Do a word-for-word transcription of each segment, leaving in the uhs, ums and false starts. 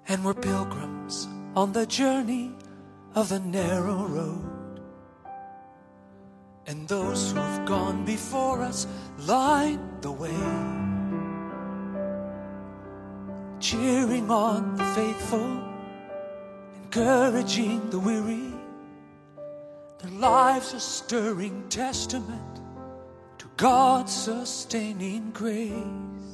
and we're pilgrims on the journey of the narrow road. And those who've gone before us light the way, cheering on the faithful, encouraging the weary. Their lives a stirring testament to God's sustaining grace.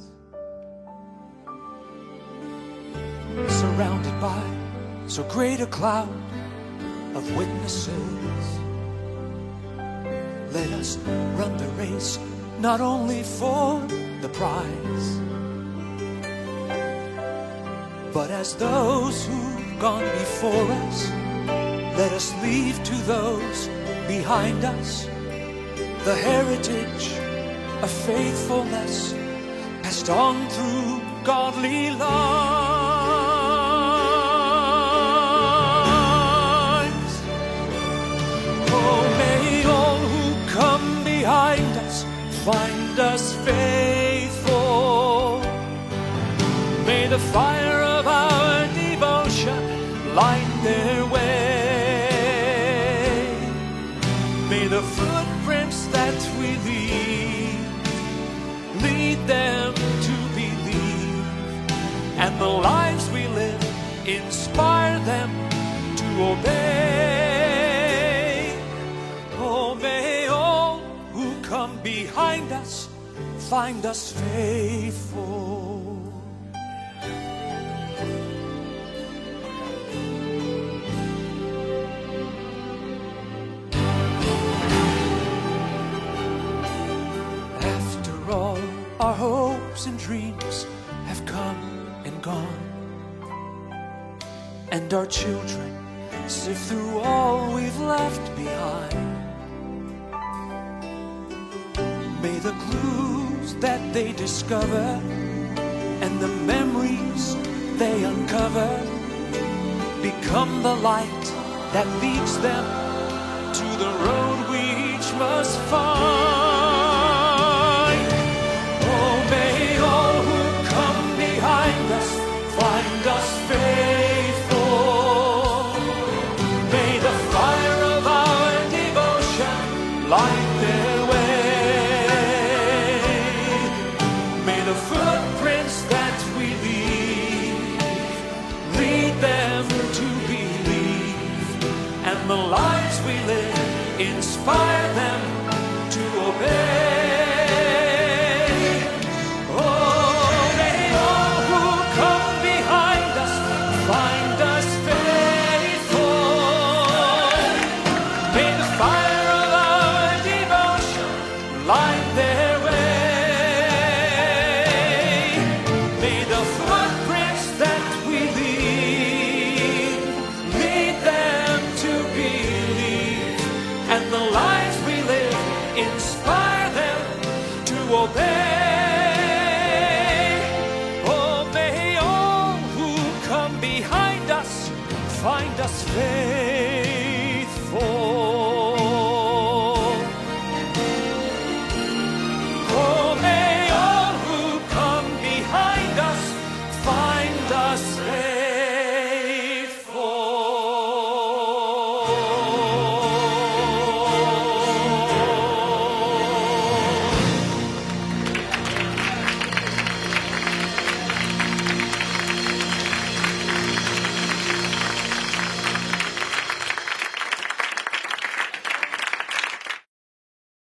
Surrounded by so great a cloud of witnesses, let us run the race, not only for the prize, but as those who've gone before us, let us leave to those behind us the heritage of faithfulness passed on through godly lives. Oh, may all who come behind us find us faithful. May the fire of our devotion light their way. May the footprints that we leave lead them to believe, and the lives we live inspire them to obey. Oh, may all who come behind us find us faithful. Our hopes and dreams have come and gone, and our children sift through all we've left behind. May the clues that they discover and the memories they uncover become the light that leads them to the road we each must find. Find us faithful. May the fire of our devotion light their way. May the footprints that we leave lead them to believe, and the lives we live inspire them to obey. Find us faithful.